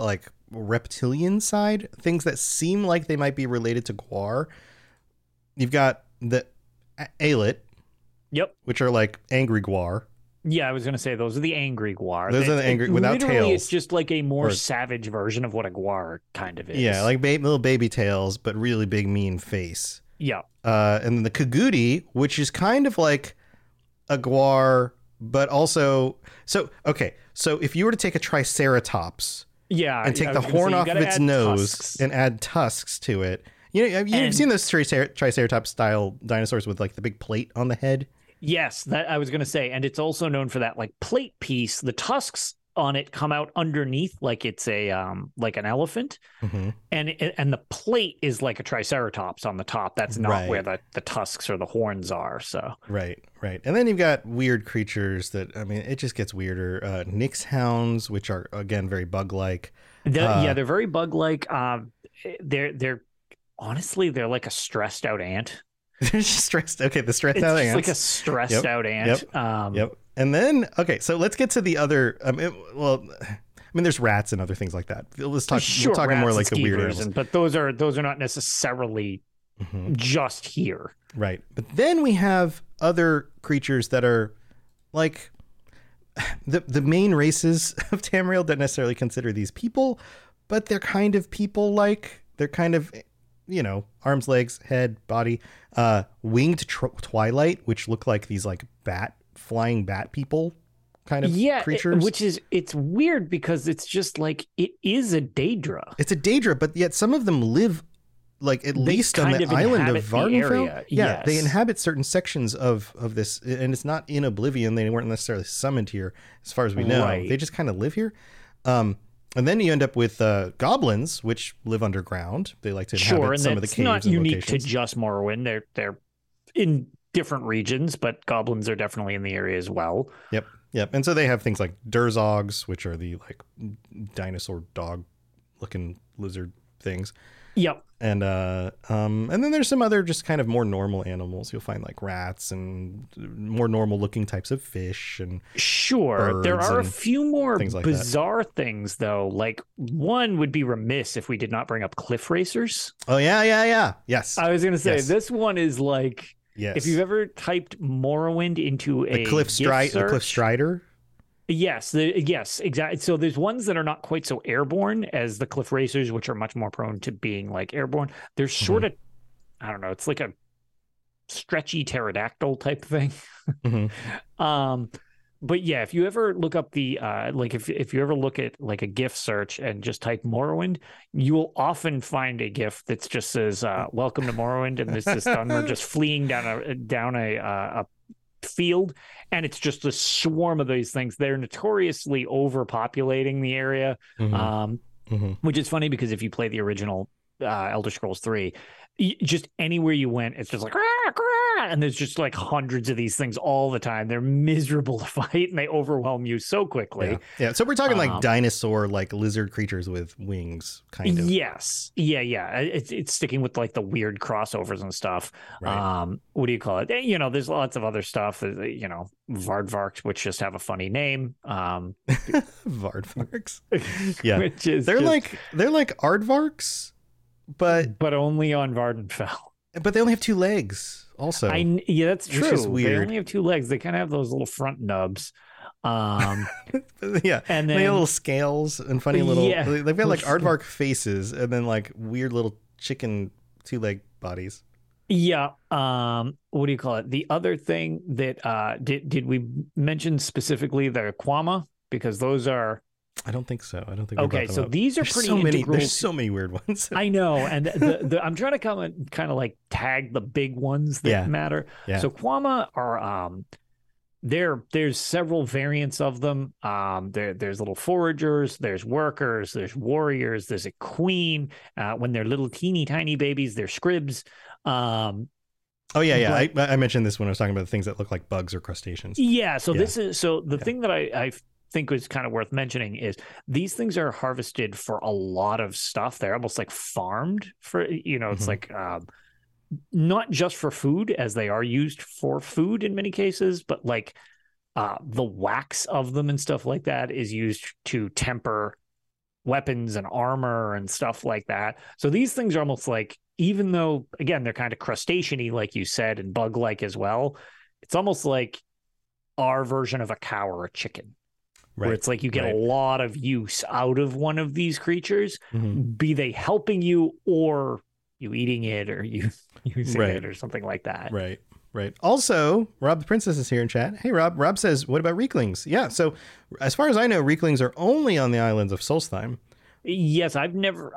reptilian side, things that seem like they might be related to Gwar. You've got the Alit, Yep. which are like angry Gwar. Yeah, I was going to say those are the angry Gwar. Those are the angry without literally, tails. It's just like a more savage version of what a Gwar kind of is. Yeah, like little baby tails, but really big, mean face. Yeah. And then the Kagudi, which is kind of like a Gwar, but also so if you were to take a Triceratops, and take the horn off of its nose and add tusks to it, you've seen those Triceratops style dinosaurs with like the big plate on the head. Yes, that I was going to say, and it's also known for that like plate piece. The tusks on it come out underneath like it's a like an elephant, and the plate is like a Triceratops on the top. That's not where the tusks or the horns are. So right, and then you've got weird creatures that it just gets weirder. Nyx hounds, which are again very bug like. They're very bug like. They're honestly they're like a stressed out ant. They're just stressed. Okay, the stressed out ants. It's like a stressed out ant. Yep. And then, so let's get to the other. There's rats and other things like that. Let's talk. Sure, we're talking more like the weird animals. But those are not necessarily just here. Right. But then we have other creatures that are like the main races of Tamriel don't necessarily consider these people, but they're kind of people like. They're kind of, arms, legs, head, body, winged twilight, which look like these like flying bat people kind of creatures. It's weird because it's just like, it is a Daedra. It's a Daedra, but yet some of them live like at least on the island of Vardenfell. Yeah, they inhabit certain sections of this, and it's not in Oblivion. They weren't necessarily summoned here, as far as we know. Right. They just kind of live here. And then you end up with goblins, which live underground. They like to inhabit some of the caves. It's not unique to just Morrowind. They're in different regions, but goblins are definitely in the area as well. Yep. And so they have things like Durzogs, which are the like dinosaur dog-looking lizard things. Yep. And then there's some other just kind of more normal animals. You'll find like rats and more normal looking types of fish and there are a few more like bizarre things though. Like one would be remiss if we did not bring up cliff racers. Oh yeah. Yes. I was going to say this one is like if you've ever typed Morrowind into the Cliff Strider. Yes, exactly. So there's ones that are not quite so airborne as the cliff racers, which are much more prone to being like airborne. They're sort of, I don't know, it's like a stretchy pterodactyl type thing. But yeah, if you ever look up the if you ever look at like a GIF search and just type Morrowind, you will often find a GIF that just says "Welcome to Morrowind," and there's this Dunmer just fleeing down a field, and it's just a swarm of these things. They're notoriously overpopulating the area, which is funny because if you play the original Elder Scrolls 3, just anywhere you went, it's just like and there's just like hundreds of these things all the time. They're miserable to fight and they overwhelm you so quickly. Yeah. So we're talking like dinosaur, like lizard creatures with wings, kind of. Yes. Yeah. It's sticking with like the weird crossovers and stuff. Right. What do you call it? There's lots of other stuff. Vardvarks, which just have a funny name. Vardvarks. Yeah. Which is they're like aardvarks, but only on Vardenfell. But they only have 2 legs. Also, that's true. Which is weird. They only have 2 legs. They kind of have those little front nubs. And then they have little scales and funny little. They've got like aardvark faces and then like weird little chicken 2-leg bodies. Yeah. What do you call it? The other thing that did we mention specifically the Quama? Because those are. I don't think so. I don't think. Okay, so these are pretty integral. There's so many weird ones. I know, and I'm trying to kind of like tag the big ones that matter. Yeah. So Quama are there's several variants of them. There's little foragers, there's workers, there's warriors, there's a queen. When they're little teeny tiny babies, they're scribs. I mentioned this when I was talking about the things that look like bugs or crustaceans. Yeah. So this is the thing that I think is kind of worth mentioning is these things are harvested for a lot of stuff. They're almost like farmed for, it's like not just for food, as they are used for food in many cases, but like the wax of them and stuff like that is used to temper weapons and armor and stuff like that. So these things are almost like, even though, again, they're kind of crustacean-y, like you said, and bug-like as well, it's almost like our version of a cow or a chicken. Right. Where it's like you get a lot of use out of one of these creatures, be they helping you or you eating it or you using it or something like that. Right. Also, Rob the Princess is here in chat. Hey, Rob. Rob says, what about Reeklings? Yeah, so as far as I know, Reeklings are only on the islands of Solstheim. Yes, I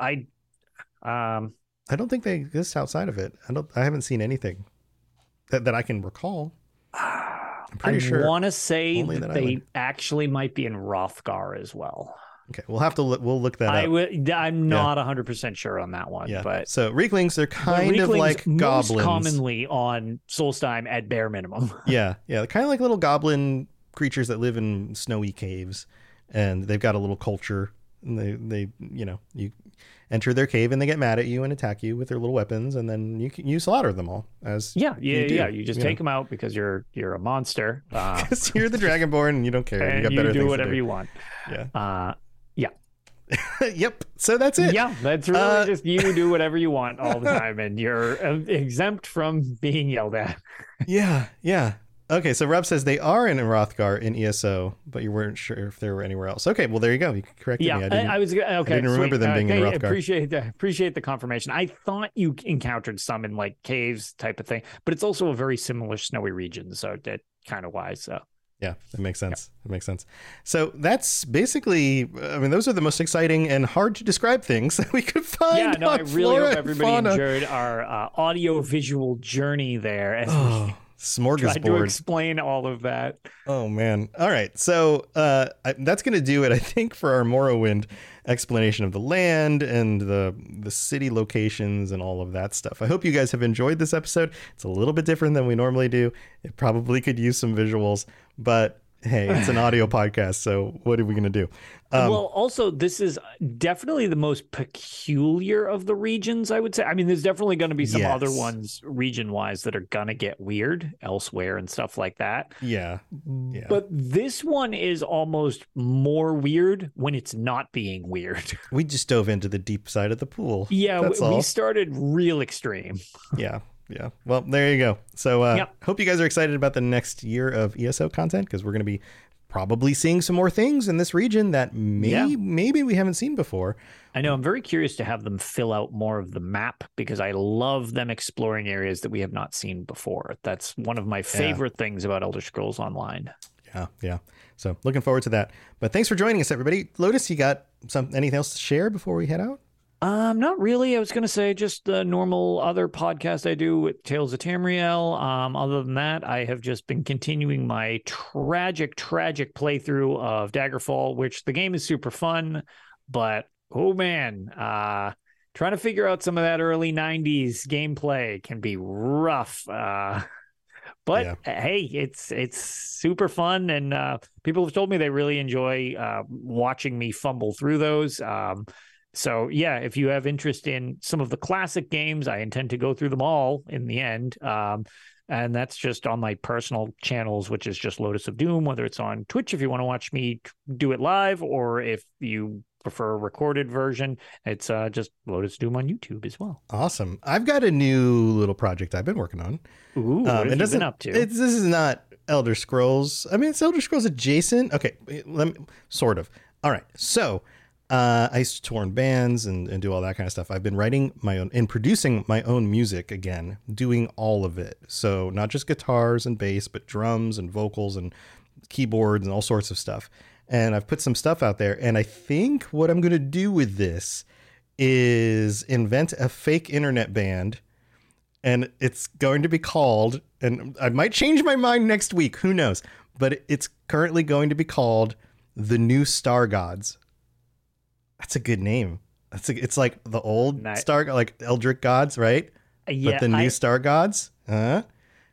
don't think they exist outside of it. I haven't seen anything that I can recall. I'm pretty sure. I want to say that they actually might be in Hrothgar as well. Okay, we'll have to we'll look that up. I'm not 100% sure on that one. Yeah. But so Reeklings, they're kind of like goblins. Most commonly on Solstheim at bare minimum. Yeah. They're kind of like little goblin creatures that live in snowy caves, and they've got a little culture. And they you enter their cave and they get mad at you and attack you with their little weapons, and then you slaughter them all. You just take them out because you're a monster. Because you're the Dragonborn and you don't care. And you do whatever you want. Yeah. Yep. So that's it. Yeah, that's really just you do whatever you want all the time, and you're exempt from being yelled at. Yeah. Okay, so Rob says they are in Hrothgar in ESO, but you weren't sure if they were anywhere else. Okay, well there you go. You corrected me. I didn't remember them being in Hrothgar. Appreciate the confirmation. I thought you encountered some in like caves type of thing, but it's also a very similar snowy region, so that kind of why. So yeah, that makes sense. Yeah. That makes sense. So that's basically, those are the most exciting and hard to describe things that we could find. Yeah, no, I really hope everybody enjoyed our audio visual journey there as we smorgasbord. Tried to explain all of that. Oh man. All right. So that's going to do it, I think, for our Morrowind explanation of the land and the city locations and all of that stuff. I hope you guys have enjoyed this episode. It's a little bit different than we normally do. It probably could use some visuals, but hey, it's an audio podcast, so what are we going to do? Well, also, this is definitely the most peculiar of the regions, I would say. I mean, there's definitely going to be some other ones region-wise that are going to get weird elsewhere and stuff like that. Yeah. But this one is almost more weird when it's not being weird. We just dove into the deep side of the pool. Yeah, we started real extreme. Yeah. Well, there you go. So hope you guys are excited about the next year of ESO content, because we're going to be probably seeing some more things in this region that maybe we haven't seen before. I know. I'm very curious to have them fill out more of the map, because I love them exploring areas that we have not seen before. That's one of my favorite things about Elder Scrolls Online. Yeah. So looking forward to that. But thanks for joining us, everybody. Lotus, you got anything else to share before we head out? Not really. I was going to say just the normal other podcast I do with Tales of Tamriel. Other than that, I have just been continuing my tragic playthrough of Daggerfall, which the game is super fun, but oh man, trying to figure out some of that early 90s gameplay can be rough. But hey, it's super fun, and people have told me they really enjoy watching me fumble through those. So yeah, if you have interest in some of the classic games, I intend to go through them all in the end. And that's just on my personal channels, which is just Lotus of Doom, whether it's on Twitch if you want to watch me do it live, or if you prefer a recorded version, it's just Lotus Doom on YouTube as well. Awesome. I've got a new little project I've been working on. Ooh, what have you been up to? This is not Elder Scrolls. I mean, it's Elder Scrolls adjacent. Okay, sort of. All right, so I used to tour in bands and do all that kind of stuff. I've been writing my own and producing my own music again, doing all of it. So not just guitars and bass, but drums and vocals and keyboards and all sorts of stuff. And I've put some stuff out there. And I think what I'm going to do with this is invent a fake internet band. And it's going to be called, and I might change my mind next week, who knows? But it's currently going to be called The New Star Gods. That's a good name. It's like the old star, like Eldritch gods, right? Yeah. But the new star gods. So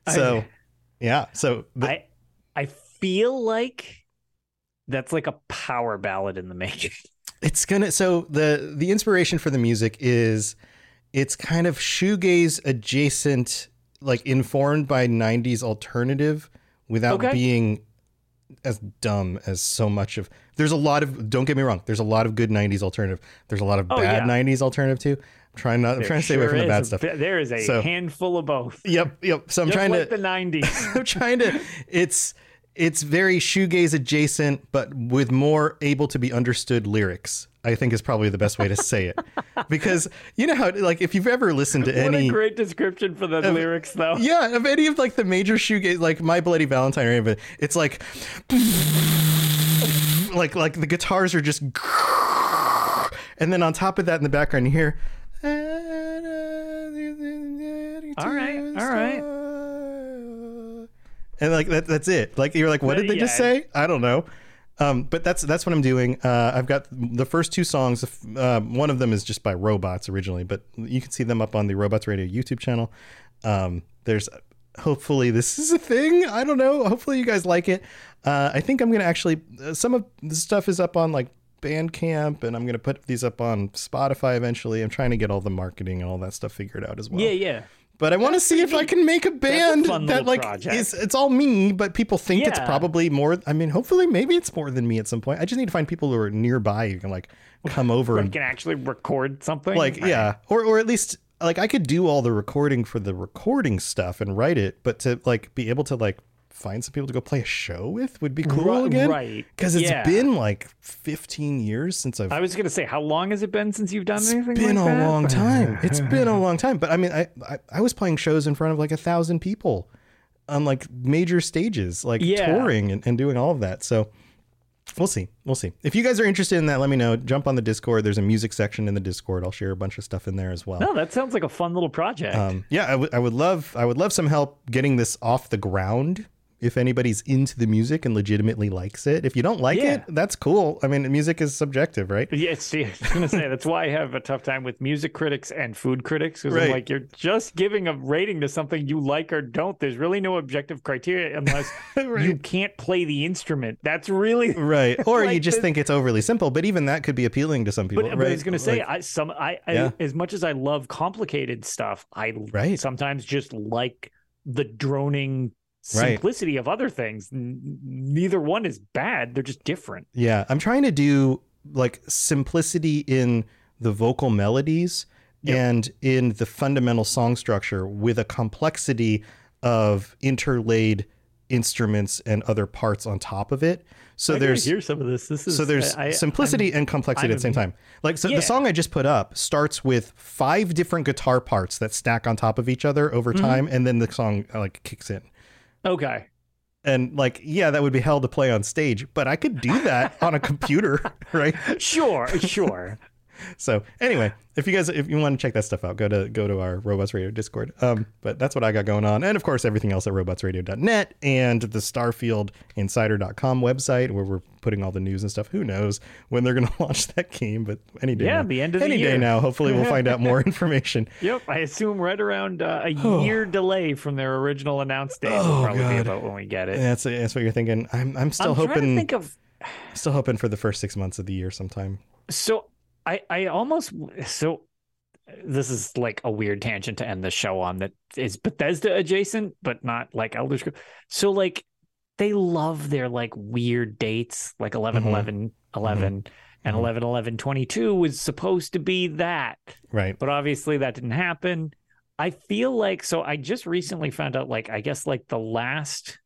I feel like that's like a power ballad in the making. It's gonna. So the inspiration for the music is it's kind of shoegaze adjacent, like informed by 90s alternative without being as dumb as so much of. There's a lot of. Don't get me wrong. There's a lot of good '90s alternative. There's a lot of bad '90s alternative too. I'm trying to stay away from the bad stuff. There is a handful of both. Yep. So I'm Just trying like to the '90s. I'm trying to. It's very shoegaze adjacent, but with more able to be understood lyrics. I think is probably the best way to say it, because you know how like if you've ever listened to What any a great description for the lyrics though. Yeah, of any of like the major shoegaze, like My Bloody Valentine or anything, it's like the guitars are just, and then on top of that in the background you hear. All right. And like that's it. Like you're like, what did they just say? I don't know. But that's what I'm doing. I've got the first two songs. One of them is just by Robots originally, but you can see them up on the Robots Radio YouTube channel. There's hopefully this is a thing. I don't know. Hopefully you guys like it. I think I'm gonna actually some of the stuff is up on like Bandcamp, and I'm gonna put these up on Spotify eventually. I'm trying to get all the marketing and all that stuff figured out as well. Yeah. But I want to see if I can make a band that like project. it's all me, but people think it's probably more. I mean, hopefully, maybe it's more than me at some point. I just need to find people who are nearby who can like come over and can actually record something. Like, yeah, or at least like I could do all the recording for the recording stuff and write it, but to like be able to like find some people to go play a show with would be cool again. Right. Because it's been like 15 years since I was going to say, how long has it been since you've done anything It's been like that? a long time. It's been a long time. But I mean, I was playing shows in front of like 1,000 people on like major stages, like touring and doing all of that. So we'll see. If you guys are interested in that, let me know. Jump on the Discord. There's a music section in the Discord. I'll share a bunch of stuff in there as well. No, that sounds like a fun little project. I would love some help getting this off the ground. If anybody's into the music and legitimately likes it. If you don't like it, that's cool. I mean, music is subjective, right? Yes, I was going to say, that's why I have a tough time with music critics and food critics. Because I'm like, you're just giving a rating to something you like or don't. There's really no objective criteria unless you can't play the instrument. That's really... Right. Or like you just think it's overly simple, but even that could be appealing to some people. But I was going to say, as much as I love complicated stuff, I sometimes just like the droning... simplicity of other things. Neither one is bad. They're just different. Yeah. I'm trying to do like simplicity in the vocal melodies and in the fundamental song structure with a complexity of interlaid instruments and other parts on top of it. So there's some of this. There's simplicity and complexity at the same time. Like the song I just put up starts with 5 different guitar parts that stack on top of each other over time, and then the song like kicks in. Okay. And like, yeah, that would be hell to play on stage, but I could do that on a computer, right? Sure. So anyway, if you want to check that stuff out, go to our Robots Radio Discord. But that's what I got going on. And of course, everything else at robotsradio.net and the StarfieldInsider.com website where we're putting all the news and stuff. Who knows when they're going to launch that game, but any day. Yeah, the end of the year. Any day now, hopefully we'll find out more information. Yep, I assume right around a year delay from their original announce date will probably be about when we get it. That's what you're thinking. I'm still hoping. Still hoping for the first 6 months of the year sometime. So this is like a weird tangent to end the show on that is Bethesda adjacent, but not like Elder Scrolls. So like they love their like weird dates, like 11/11/11 and 11/11/22 was supposed to be that. Right. But obviously that didn't happen. I feel like, so I just recently found out, like, I guess like the last,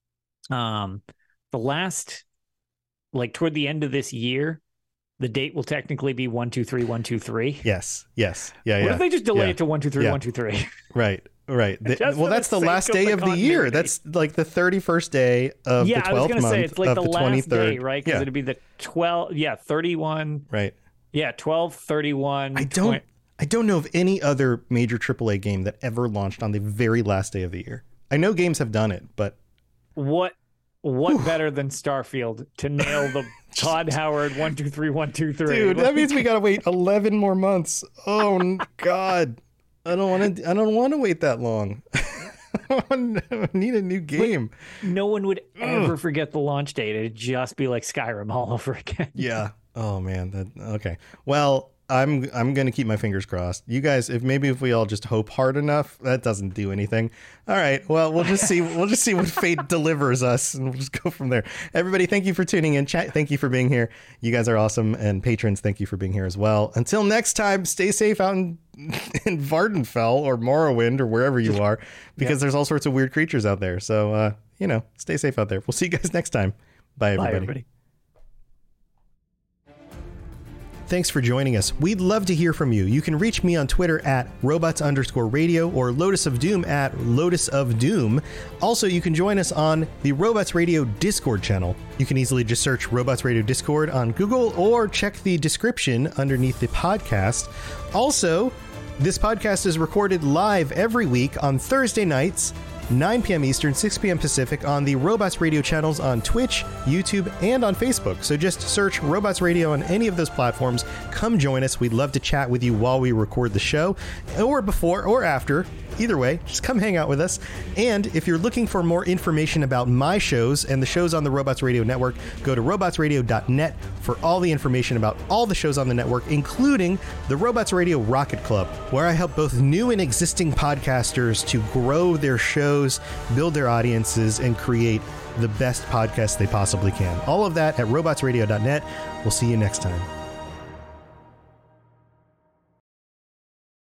like toward the end of this year, the date will technically be 1-2-3-1-2-3. Yes. Yeah. What if they just delay it to 1-2-3-1-2-3? Right. Well, that's the last day of the year. That's like the 31st day of the 12th month. Yeah, I was going to say it's like the last 23rd. day, right? Because it'd be the 31. Right. Yeah, 12, 31. I don't know of any other major AAA game that ever launched on the very last day of the year. I know games have done it, but what better than Starfield to nail the Todd Howard 1-2-3-1-2-3? Dude, that means we gotta wait 11 more months. Oh God, I don't want to wait that long. I need a new game. No one would ever forget the launch date. It'd just be like Skyrim all over again. Yeah. Oh man. Okay. Well, I'm going to keep my fingers crossed. You guys, if we all just hope hard enough, that doesn't do anything. All right. Well, we'll just see what fate delivers us, and we'll just go from there. Everybody, thank you for tuning in. Chat, thank you for being here. You guys are awesome, and patrons, thank you for being here as well. Until next time, stay safe out in Vardenfell or Morrowind or wherever you are, because there's all sorts of weird creatures out there. So, stay safe out there. We'll see you guys next time. Bye, everybody. Bye, everybody. Thanks for joining us. We'd love to hear from you. You can reach me on Twitter at robots_radio or Lotus of Doom at Lotus of Doom. Also, you can join us on the Robots Radio Discord channel. You can easily just search Robots Radio Discord on Google or check the description underneath the podcast. Also, this podcast is recorded live every week on Thursday nights, 9 p.m. Eastern, 6 p.m. Pacific on the Robots Radio channels on Twitch, YouTube, and on Facebook. So just search Robots Radio on any of those platforms. Come join us. We'd love to chat with you while we record the show, or before or after. Either way, just come hang out with us. And if you're looking for more information about my shows and the shows on the Robots Radio Network, go to robotsradio.net for all the information about all the shows on the network, including the Robots Radio Rocket Club, where I help both new and existing podcasters to grow their shows, build their audiences, and create the best podcasts they possibly can. All of that at robotsradio.net. We'll see you next time.